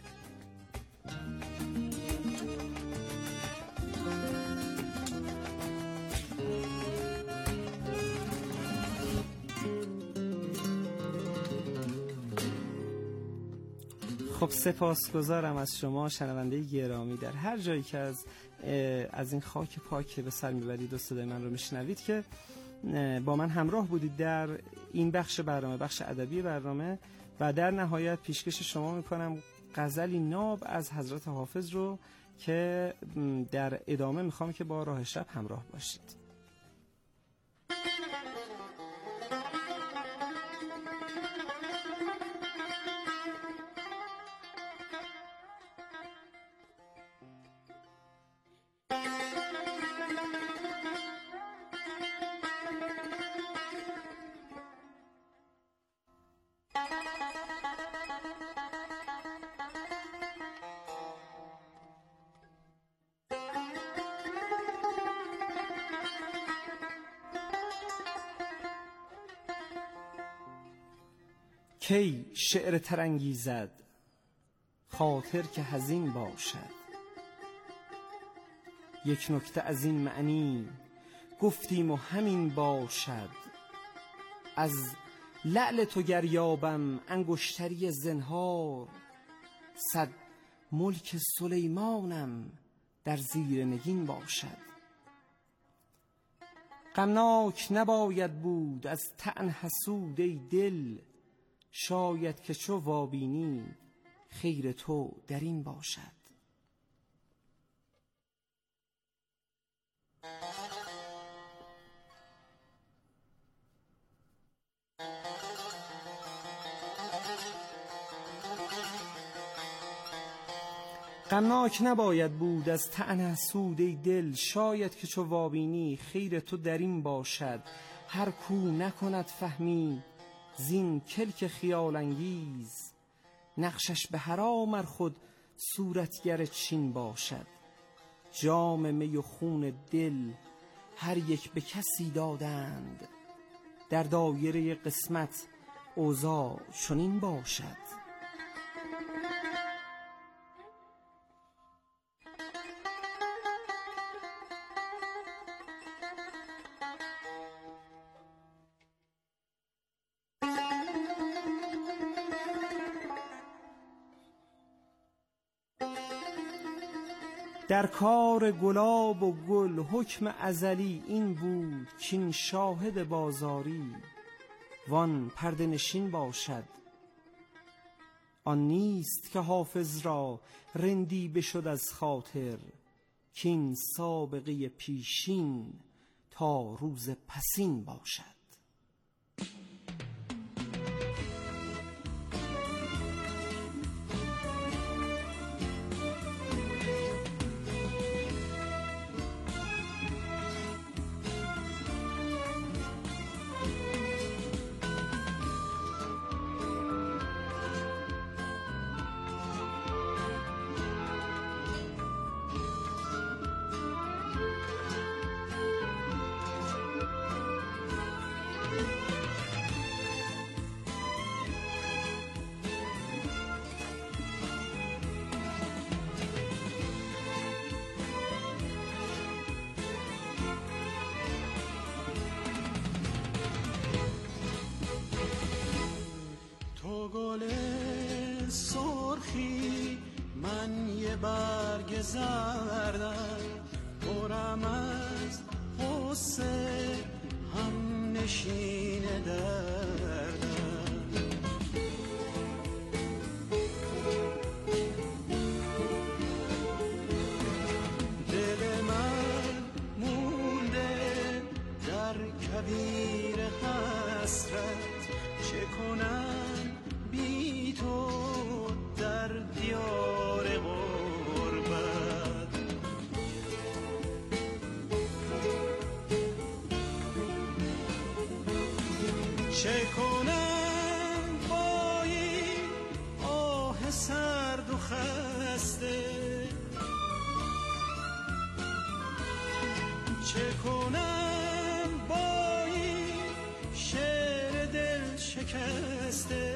خب سپاسگزارم از شما شنونده گرامی در هر جایی که از این خاک پاک به سر میبرید و صدای من رو میشنوید که با من همراه بودید در این بخش برنامه، بخش ادبی برنامه. و در نهایت پیشکش شما میکنم غزلی ناب از حضرت حافظ رو که در ادامه میخوام که با راه شب همراه باشید. کی شعر ترانگیزد خاطر که حزین باشد، یک نکته از این معنی گفتیم و همین باشد. از لعل تو گر یابم انگشتری زنهار، صد ملک سلیمانم در زیر نگین باشد. غمناک نباید بود از طعن حسود ای دل، شاید که چو وابینی خیر تو در این باشد. غمناک نباید بود از طعن حسود ای دل، شاید که چو وابینی خیر تو در این باشد. هر کو نکند فهمی زین کلک خیال انگیز، نقشش به حرام ار خود صورتگر چین باشد. جام می و خون دل هر یک به کسی دادند، در دایره قسمت اوضاع چنین باشد. در کار گلاب و گل حکم ازلی این بود، کین شاهد بازاری وان پرده نشین باشد. آن نیست که حافظ را رندی بشد از خاطر، کین سابقه پیشین تا روز پسین باشد. گل سرخی من یه برگ زردم، پرم از غصه هم نشین دردم. دل من مونده در کویر حسرت، چه کنم بی تو در دیار غربت. چه کنم با این آه سرد و خسته، چه کنم با این شعر دل شکسته،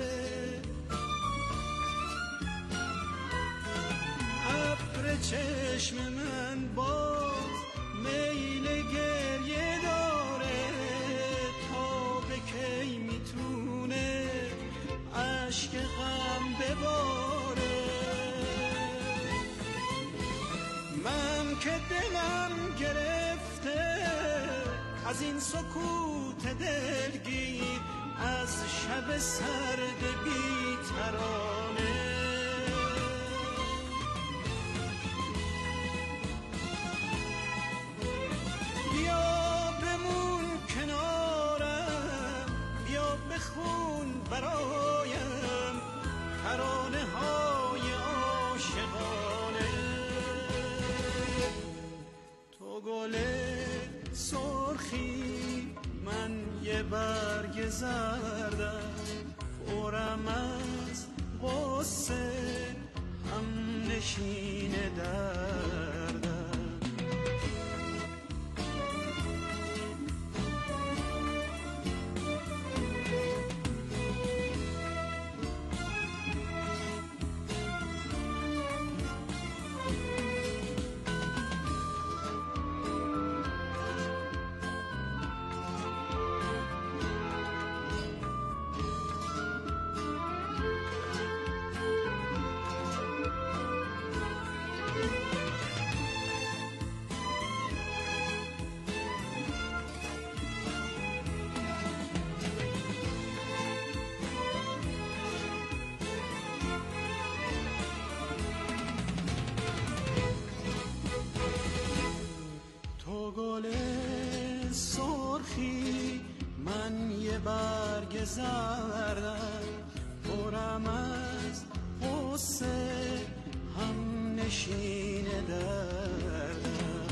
ابر چشم من باز میل گریه داره، تا به کی میتونه عشق غم بباره. من که دلم گرفته از این سکوت دلگیر، از شب سرد بی ترانه. بیا بمون کنارم، بیا بخون برایم ترانه های عاشقانه. تو گل سرخی، من یه برگ زردم، پرم از غصه، هم نشین دردم. گل سرخی، من یه برگ زردم، پرم از غصه، هم نشین دردم.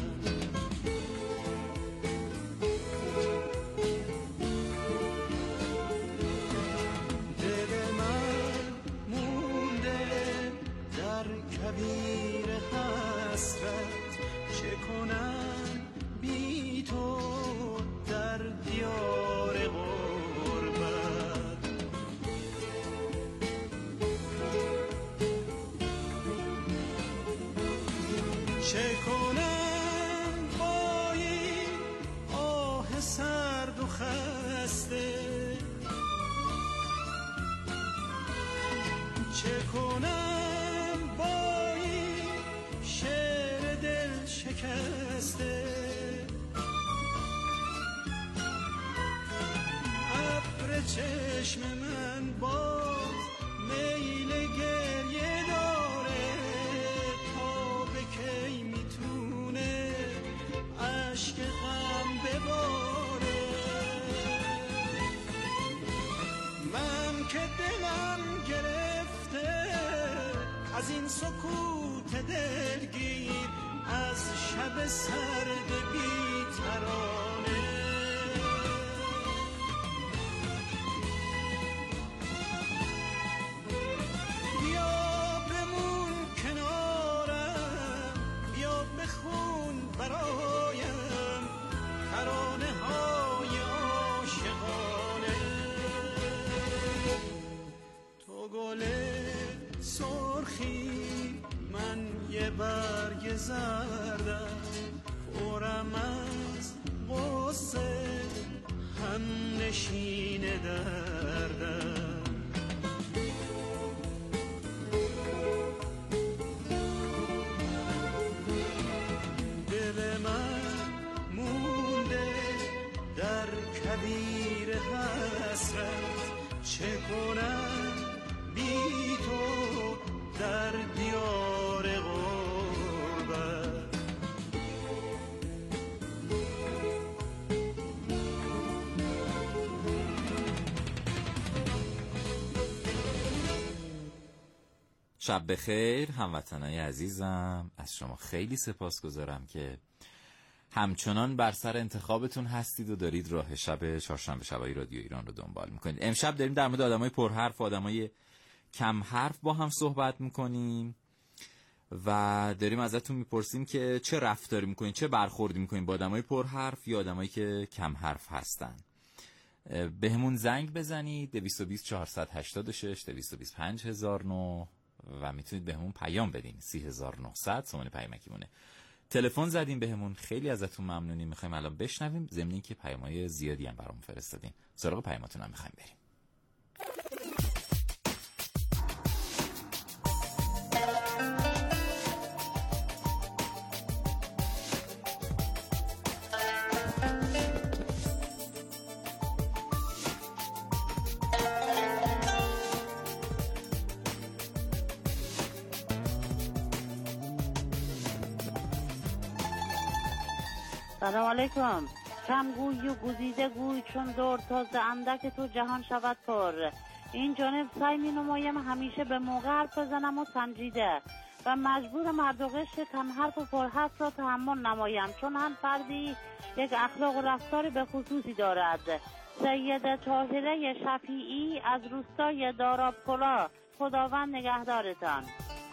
دل من مونده در کویر حسرت، چه کنم بی تو در دیار غربت. چه کنم با این آه سرد و خسته، چه کنم با این شعر دل شکسته. چشم من باز میل گریه داره، تا به کی میتونه عشق غم بباره. من که دلم گرفته از این سکوت دلگیر، از شب سرد بی ترانه. برایم ترانه های عاشقانه. تو گل سرخی، من یه برگ زردم، پرم از غصه، هم نشین دردم. کویر حسرت، چه کنم بی تو در دیار غربت. شب بخیر هموطنای عزیزم، از شما خیلی سپاسگزارم که همچنان بر سر انتخابتون هستید و دارید راه شب چهارشنبه شبای رادیو ایران رو دنبال میکنید. امشب داریم در مورد آدمای پرحرف و آدمای کم حرف با هم صحبت میکنیم و داریم ازتون میپرسیم که چه رفتاری میکنین، چه برخوردی میکنین با آدمای پرحرف یا آدمایی که کم حرف هستن. بهمون زنگ بزنید 220 486 225 5009 و میتونید بهمون پیام بدین 3900 سومن پیامکی مونه. تلفن زدیم بهمون، خیلی ازتون ممنونیم. میخوایم الان بشنویم، ضمن اینکه پیامای زیادی هم برامون فرستادین. سراغ پیاماتون هم میخوایم بریم. سلام علیکم. کم گوی و گزیده گوی چون دور تازه اندک تو جهان شود پر. این جانب سعی می نمایم همیشه به موقع حرف بزنم و سنجیده و مجبور مرد و قشر کم حرف و پرحرف را تحمل نمایم، چون هم فردی یک اخلاق و رفتار به خصوصی دارد. سید طاهره شفیعی از روستای دارابکلا. خداوند نگهدارتان.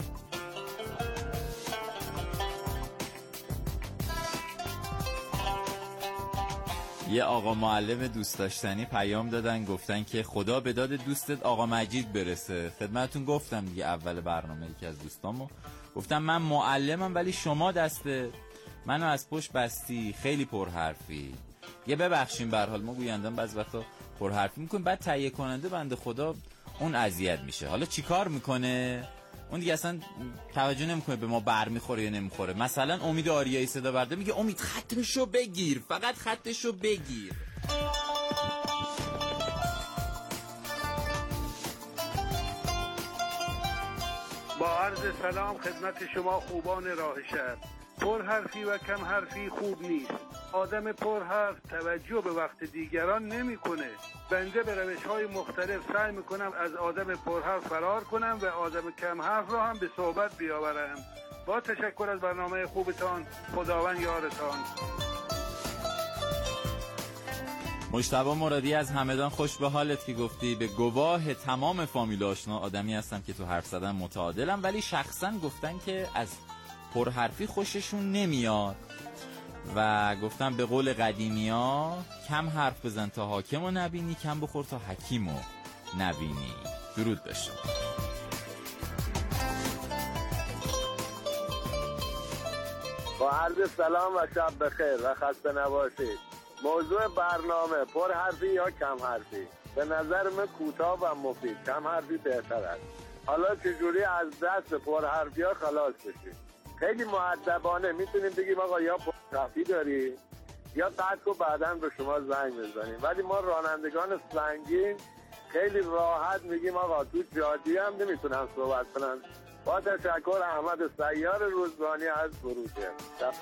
یه آقا معلم دوست داشتنی پیام دادن، گفتن که خدا به داد دوستت آقا مجید برسه. خدمتتون گفتم دیگه اول برنامه، یکی از دوستامو گفتم من معلمم ولی شما دست منو از پشت بستی، خیلی پرحرفی. یه ببخشیم به هر حال ما گویندم بعضی وقتا پرحرفی میکنیم، بعد تهیه کننده بنده خدا اون اذیت میشه. حالا چیکار میکنه؟ اون دیگه اصلا توجه نمیکنه به ما برمیخوره یا نمیخوره. مثلا امید آریایی صدا برده میگه امید خطشو بگیر، فقط خطشو بگیر. با عرض سلام خدمت شما خوبان راه شهر. پرحرفی و کم حرفی خوب نیست. آدم پرحرف توجه به وقت دیگران نمیکنه. بنده به روش‌های مختلف سعی میکنم از آدم پرحرف فرار کنم و آدم کم حرف را هم به صحبت بیاورم. با تشکر از برنامه خوبتان. خداوند یارتان. مجتبی مرادی از همدان، خوش به حالت که گفتی به گواه تمام فامیل آشنا آدمی هستم که تو حرف زدن متعادلم، ولی شخصا گفتن که از پرحرفی خوششون نمیاد و گفتم به قول قدیمیا کم حرف بزن تا حاکم رو نبینی، کم بخور تا حکیم رو نبینی. درود بشه. با عرض سلام و شب بخیر و خسته نباشید. موضوع برنامه پرحرفی یا کم حرفی؟ به نظر من کوتاه و مفید. کم حرفی بهتر است. حالا چجوری از دست پرحرفی ها خلاص بشید؟ خیلی مؤدبانه میتونیم بگیم آقا یا پرحرفی داری یا قطع و بعداً به شما زنگ بزنیم، ولی ما رانندگان سنگین خیلی راحت میگیم آقا تو جادی هم نمیتونن صحبت کنن. با تشکر، احمد سیار روزگانی از بروجه.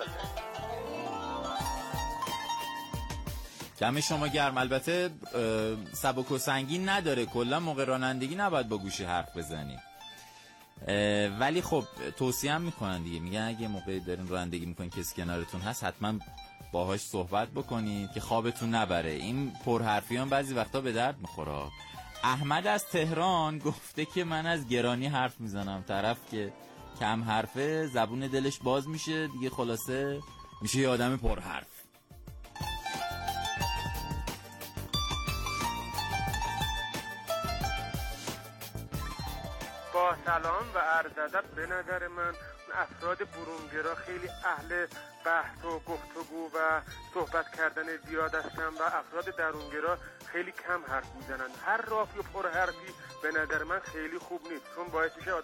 دم شما گرم. البته سبک و سنگین نداره، کلا موقع رانندگی نباید با گوشی حرف بزنی، ولی خب توصیه هم میکنن دیگه، میگن اگه موقعی دارین رانندگی میکنین کسی کنارتون هست حتما باهاش صحبت بکنید که خوابتون نبره. این پرحرفیان بعضی وقتا به درد میخوره. احمد از تهران گفته که من از گرانی حرف میزنم، طرف که کم حرفه زبون دلش باز میشه دیگه، خلاصه میشه یه آدم پرحرف. با سلام و عرض ادب. به نظر من افراد برونگرا خیلی اهل بحث و گفتگو و صحبت کردن زیاد هستن و افراد درونگرا خیلی کم حرف میزنن. هر رافی و پرحرفی به نظر من خیلی خوب نیست، چون باعث میشه